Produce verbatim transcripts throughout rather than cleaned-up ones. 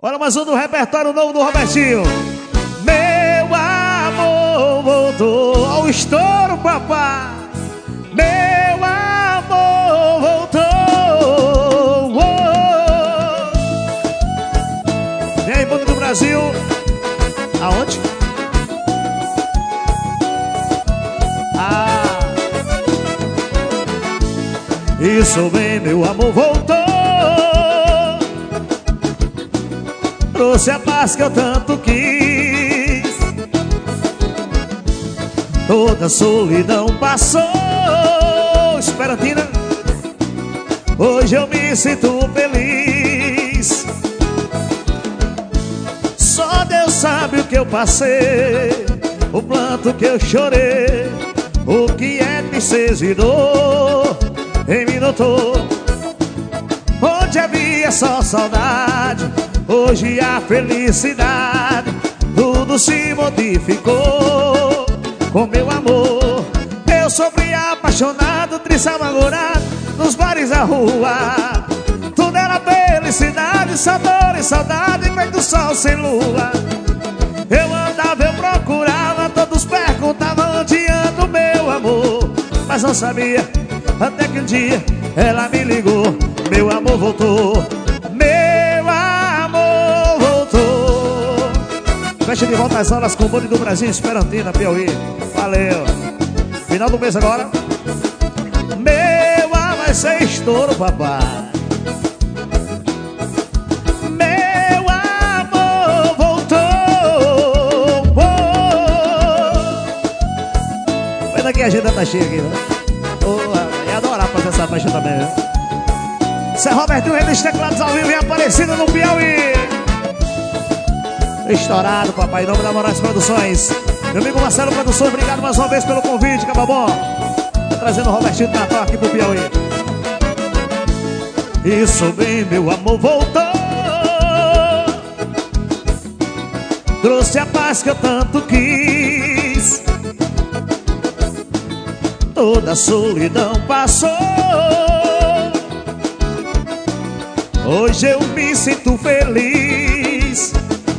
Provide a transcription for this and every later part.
Olha mais um do repertório novo do Robertinho. Meu amor voltou ao estouro, papai. Meu amor voltou. Oh. E aí, mundo do Brasil. Aonde? Ah. Isso bem, meu amor voltou. Trouxe a paz que eu tanto quis. Toda a solidão passou. Esperantina, hoje eu me sinto feliz. Só Deus sabe o que eu passei, o planto que eu chorei, o que é tristeza e dor em mim notou. Onde havia só saudade, hoje a felicidade, tudo se modificou com meu amor. Eu sofri apaixonado, triste, amargurado, nos bares da rua. Tudo era felicidade, só dor e saudade, feito sol sem lua. Eu andava, eu procurava, todos perguntavam onde anda o meu amor, mas não sabia, até que um dia ela me ligou. Meu amor voltou. Fecha de volta às aulas com o bonde do Brasil, Esperantina, Piauí. Valeu. Final do mês agora. Meu amor vai ser estouro, papai. Meu amor voltou. Pena que a agenda tá cheia aqui, né? Oh, ia adorar fazer essa festa também, né? Zé Robertinho, rei dos teclados ao vivo e Aparecida no Piauí. Estourado, papai, em nome da Moraes Produções. Meu amigo Marcelo Produções, obrigado mais uma vez pelo convite, Cababom. Tá trazendo o Robertinho do Natal aqui pro Piauí. Isso bem, meu amor voltou. Trouxe a paz que eu tanto quis. Toda a solidão passou. Hoje eu me sinto feliz.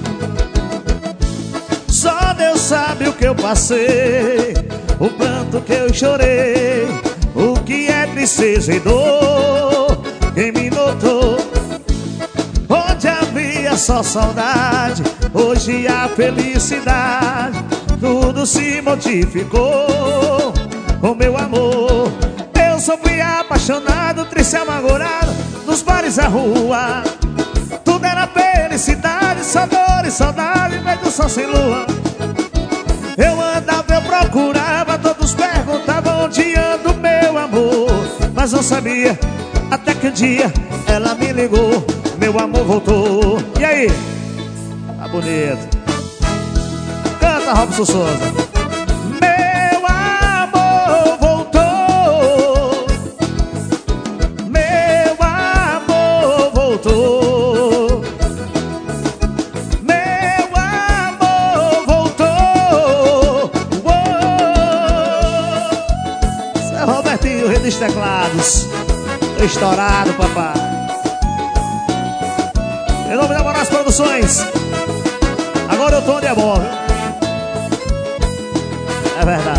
Só Deus sabe o que eu passei, o pranto que eu chorei, o que é tristeza e dor, quem me notou. Onde havia só saudade, hoje a felicidade, tudo se modificou com meu amor. Eu sofri apaixonado, triste, amargurado, nos bares da rua. Tudo era felicidade, só dor e saudade, feito sol sem lua. Eu andava, eu procurava, todos perguntavam onde anda o meu amor, mas não sabia, até que um dia ela me ligou. Meu amor voltou. E aí? Tá bonito. Canta, Robson Souza. Meu amor voltou. Meu amor voltou. Dos teclados, estourado, papai. Em nome da Moraes Produções. Agora eu tô onde é bom, viu? É verdade.